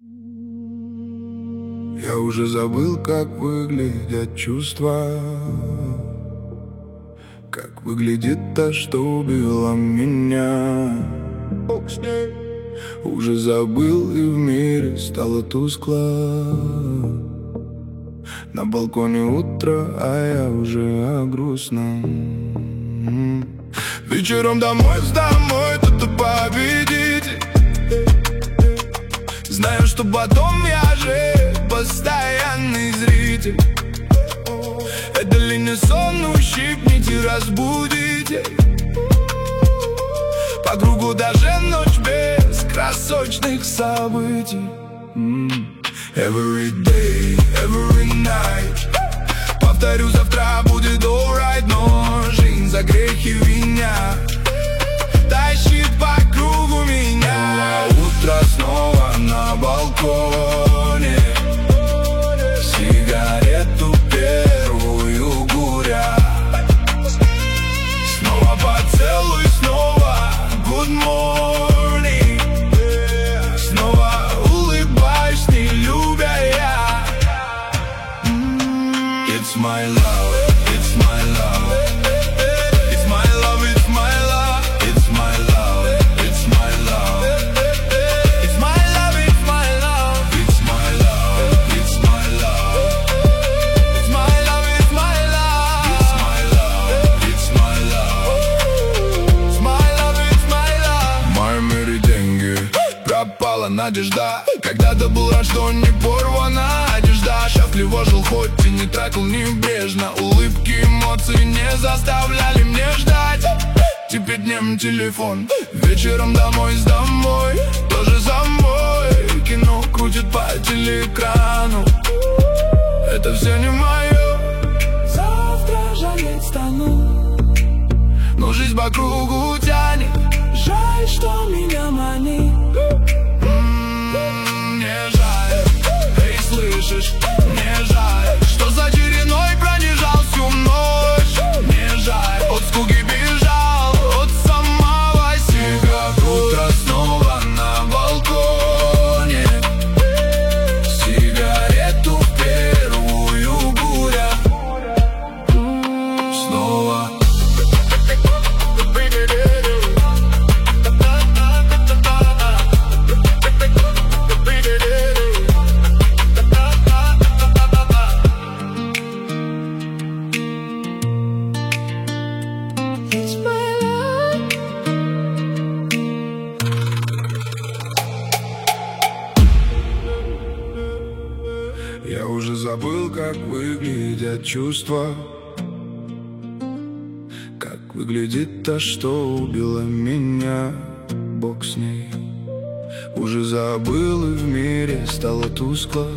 Я уже забыл, как выглядят чувства, как выглядит та, что убила меня. Уже забыл, и в мире стало тускло. На балконе утро, а я уже о грустном. Вечером домой, тут победить. Знаю, что потом я же постоянный зритель. Это ли не сон, ущипните, разбудите. По кругу даже ночь без красочных событий. Every day, every night. Повторю, завтра будет alright, но жизнь за грехи виня тащит по кругу меня. Утро снова на балконе, сигарету первую куря. Снова поцелуй, снова good morning. Снова улыбаюсь, не любя я. It's my love, it's my love. It's my love, it's my love. It's my love, it's my love. It's my love, it's my love. It's my love, it's my love. It's my love, it's my love. It's my love, it's my love. It's my love, it's my love. В моем мире деньги, пропала надежда. Когда-то был рад, что не порвана одежда. Счастливо жил, хоть и не тратил небрежно. Улыбки, эмоции не заставляли мне ждать. Теперь днем телефон, вечером домой, тоже за мной. Кино крутит по телеэкрану. Это все не мое. Завтра жалеть стану, но жизнь по кругу тянет. Жаль, что меня манит. Не жаль, эй, слышишь, не жаль, что за череной пронижал всю ночь. Не жаль, от скуки бежал, от самого себя. Утро снова на балконе, сигарету первую куря. Снова я уже забыл, как выглядят чувства, как выглядит та, что убила меня. Бог с ней. Уже забыл, и в мире стало тускло.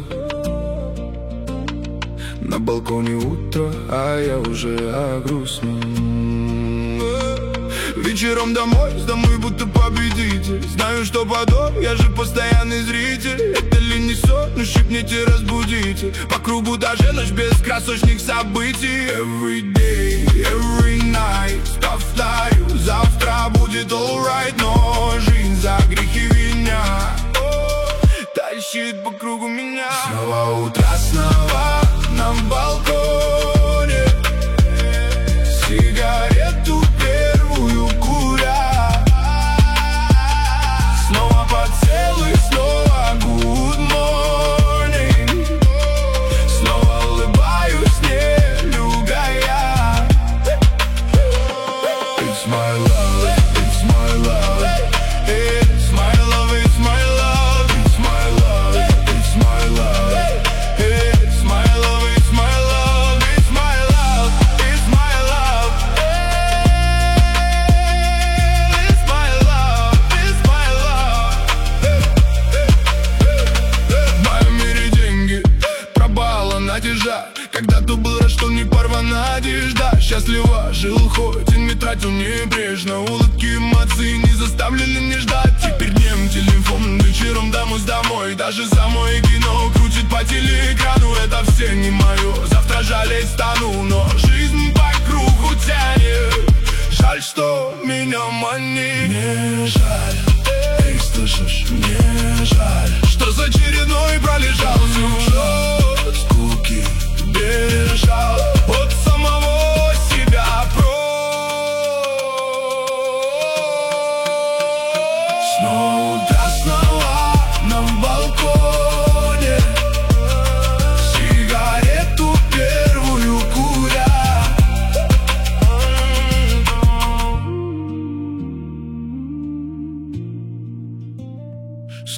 На балконе утро, а я уже о грустном. Вечером домой будто победитель. Знаю, что потом я же постоянный зритель. Это ли не сон, ну щипните, разбудите. По кругу даже ночь без красочных событий. Every day, every night. Повторю, завтра будет alright, но жизнь за грехи виня тащит по кругу меня. Снова утро, снова на балконе, сигарету первую куря. Снова поцелуй, снова good morning. Снова улыбаюсь, не любя я. It's my love, it's my love. It's my love, it's my love. It's my love, it's my love. It's my love, it's my love. It's my love, it's my love. It's my love, it's my love. В моем мире деньги, пропала надежда. Когда-то был рад, что не порвана одежда. Счастливо жил, хоть и не тратил небрежно. Улыбки, эмоции не заставляли мне ждать. Теперь днем телефон, вечером домой. Даже самое кино крутит по телеэкрану. Это все не мое, завтра жалеть стану, но жизнь по кругу тянет. Жаль, что меня манит. Не жаль, эй, слышишь, не жаль, что за череда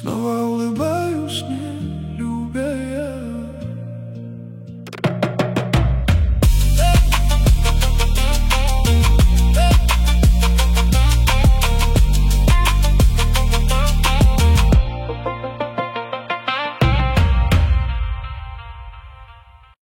снова улыбаюсь.